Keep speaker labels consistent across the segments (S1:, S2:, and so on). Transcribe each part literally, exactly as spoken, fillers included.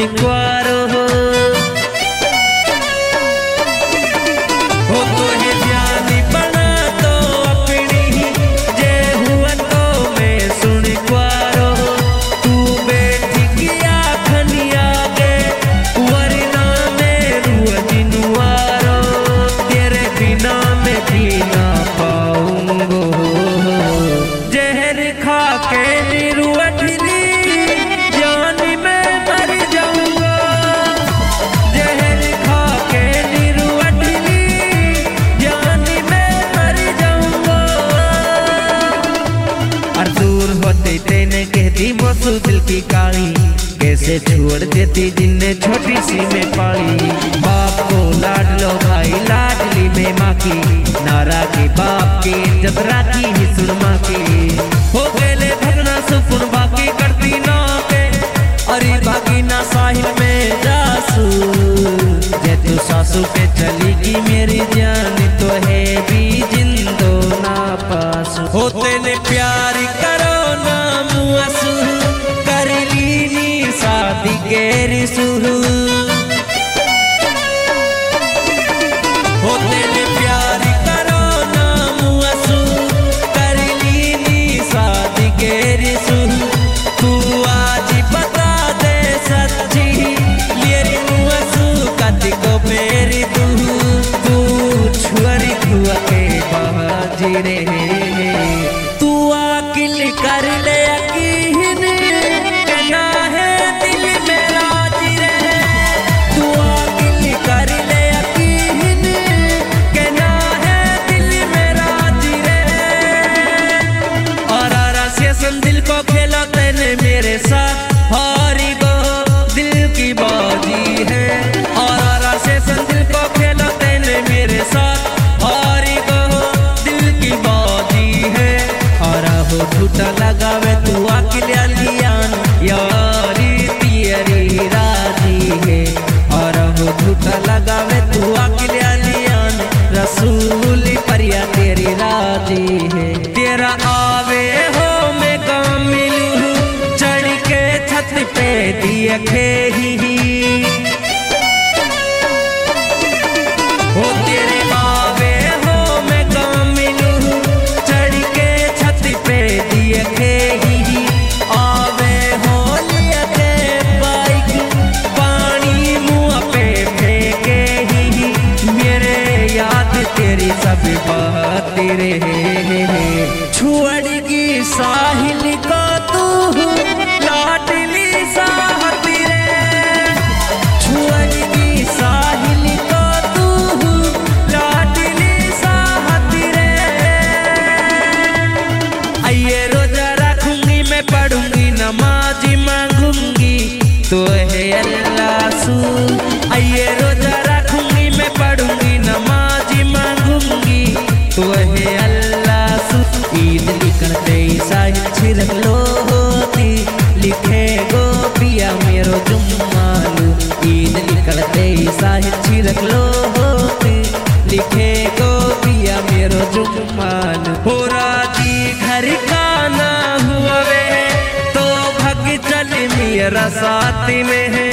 S1: सुनी क्वारो हो तो ही जानी बना तो अपनी जे हुआ तो मैं सुनी क्वारो तू बैठी किया खनिया के वरना में रुआ जिनुआरो तेरे बिना मैं जीना पाऊंगो जहर खा के निरुअठली जान में मर जाऊंगा जहर खा के निरुअठली जान में मर जाऊंगा और दूर होते तेने कहती मौसू दिल की काली कैसे छोड़ देती जिनने छोटी सी में पाली बाप को लाड लो भाई लाडली में माँ की नारा की बाप की जब राखी ही सुन माँ की हो गए भगना सुपुन बाकी करती ना के अरे बाकी ना साहिल में जासू जे तू सासू पे चलेगी मेरी जान तो है भी जिंदो ना पासू होते ने प्यार करो ना मुआसू कर लीनी शादी गेरी सुहू होते ने प्यार करो ना मुआसू कर लीनी शादी गेरी सुहू तू आज बता दे सच्ची मेरी मुआसू कति को मेरी तू तू छुरी खुआ के बाजी रे तू आकिल कर ले यकीन कहना है दिल मेरा जी रे तू आकिल कर ले यकीन कहना है दिल मेरा जी रे और आरा से सुन दिल को खेला तेने मेरे साथ हारी गो दिल की बाजी है और आरा से सुन दिल को खेला तेने मेरे साथ हारी गो दिल की बाजी है और हो झूठा लगावे तू आकिल अलियान यारी तेरी राजी है और हो झूठा लगावे तू आकिल अलियान रसूल परिया तेरी राजी है तेरा आवे हो मैं काम मिलू चढ़ के छत पे दिए खेही हो तेरे आवे हो मैं काम मिलू चढ़ के छत पे दिए खेही आवे हो लिया के बाइक पानी मुँह पे फेंके ही मेरे याद तेरी सब बात तेरे छुड़गी साहिल का तू लाडली साहती रे छुड़गी साहिल का तू लाडली साहती रे आइए रोजा रखूंगी मैं पढ़ूंगी नमाज मांगूंगी तो है अल्लाह सू आइए रोजा रखूंगी मैं पढ़ूंगी नमाज मांगूंगी तो है अल्लाह सू ईद लिखते साहिल छिरक लो होती लिखे गो पिया मेरो जुम्मालू ईद लिखते साहिल छिरक लो होती लिखे गो पिया मेरो जुम्मालू हो राजी घर का ना हुआ वे तो भग चल मेरा साथ में है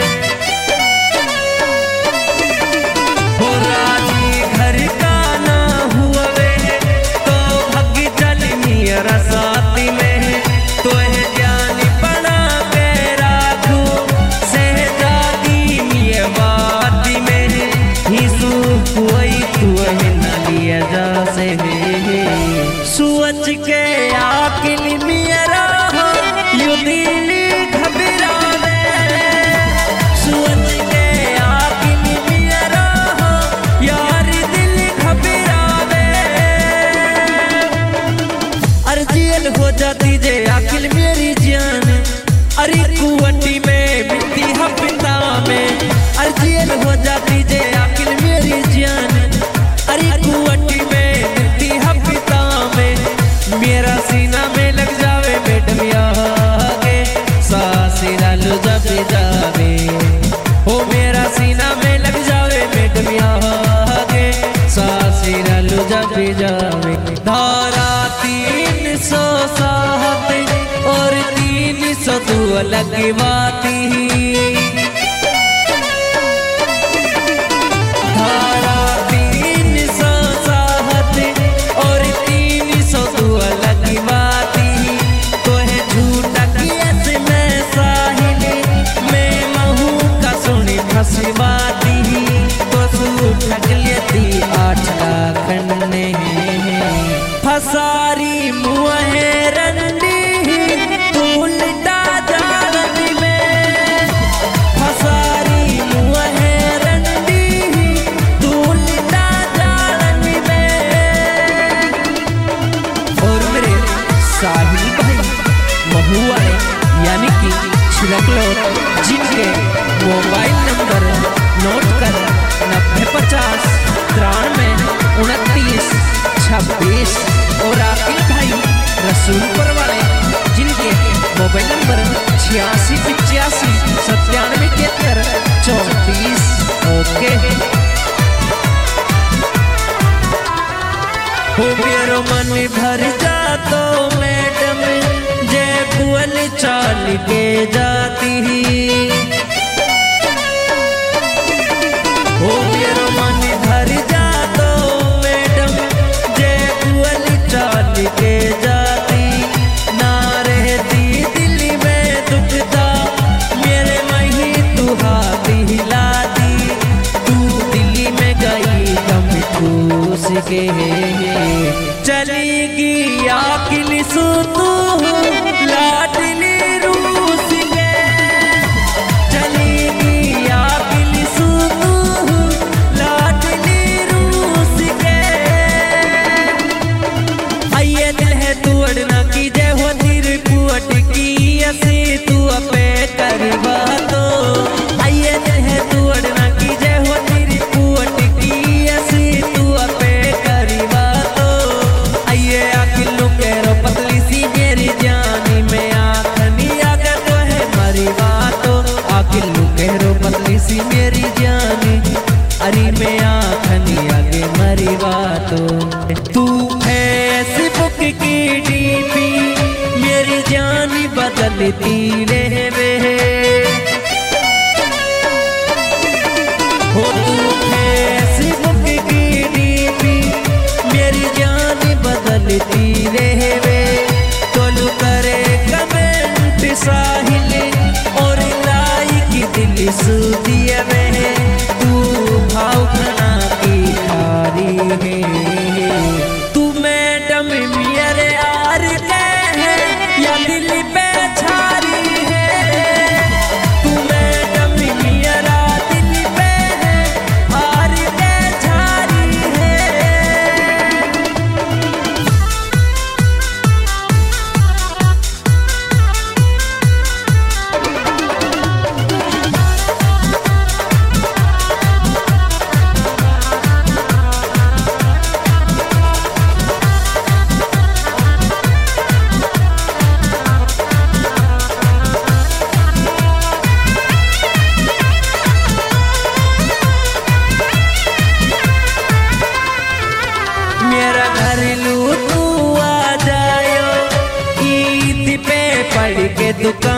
S1: हो राजी घर का ना हुआ वे तो भग चल मेरा साथ में है तो है जान बना के राखू सहजादी मिया बात में है हिसू कोई तू है ना लिया जा से है सोच के आकिल मेरा यू दिल घबरावे सोच के आकिल मेरा यार दिल घबरावे अरे जेल हो जाती जे आकिल मेरी जान अरे कुवटी में मिट्टी हफ्ता में अरे जेल हो जाती जे आकिल मेरी जान अरे कुवटी में मिट्टी हफ्ता में मेरा सीना में लग जावे मैडम आगे सासी डालू जब जावे हो मेरा सीना में लग जावे मैडम आगे सासी डालू जब जावे धारा तीन सौ सात और तीन सौ दो लगवाती फसारी मुहे रंडी तू लिटा जालन में, फसारी मुहे रंडी तू लिटा जालन में। और मेरे साहिल भाई महुआ यानी कि छिलकलोट, जिनके मोबाइल नंबर नोट कर नब्बे पचास तिरानवे उनतीस छब्बीस, और आकिल भाई रसूलपुर वाले, जिनके मोबाइल नंबर छियासी पिचासी सत्तानवे इकहत्तर चौंतीस। ओके हो मेरो मन भर जा तो मैडम जे बुअल चाल के जाती, हो मेरो मन भर जा तो मैडम जे बुअल चाल के जाती, ना रहती दिल में दुखता मेरे मही तू हाथ हिलाती, तू दिल्ली में गई गम ठूस के चलेगी आकिल सो तू लाडली रूस के, चलेगी आकिल सो तू लाडली रूस के। आइए दिल है तू अड़ना की जय हो धीर कुअट की असी तू अपे करवा तो, आइए दिल है तू अड़ना की जय हो धीर कुअट की असी तू अपे करवा तो, आइए आकिल लो करो पतली सी मेरी जानी में आखनी आगे तो है मरी बातो, आकिल लो करो पतली सी मेरी जानी अरे में आखनी आगे मरी बातो। तू फेसबुक की डीपी मेरी जानी बदलती रहवे, हो तू फेसबुक की डीपी मेरी जानी बदलती रहवे, तोलू करे कमेंट साहिल और लाइक दिल सुदिया में, तू भाव खाना की खारी है, तू मैडम मेरे आर के है या दिल पे छारी है, तू मैडम मेरा दिल पे है आर के छारी है। मेरा घर लू तू आ जायो ईद पे पड़ के दुकान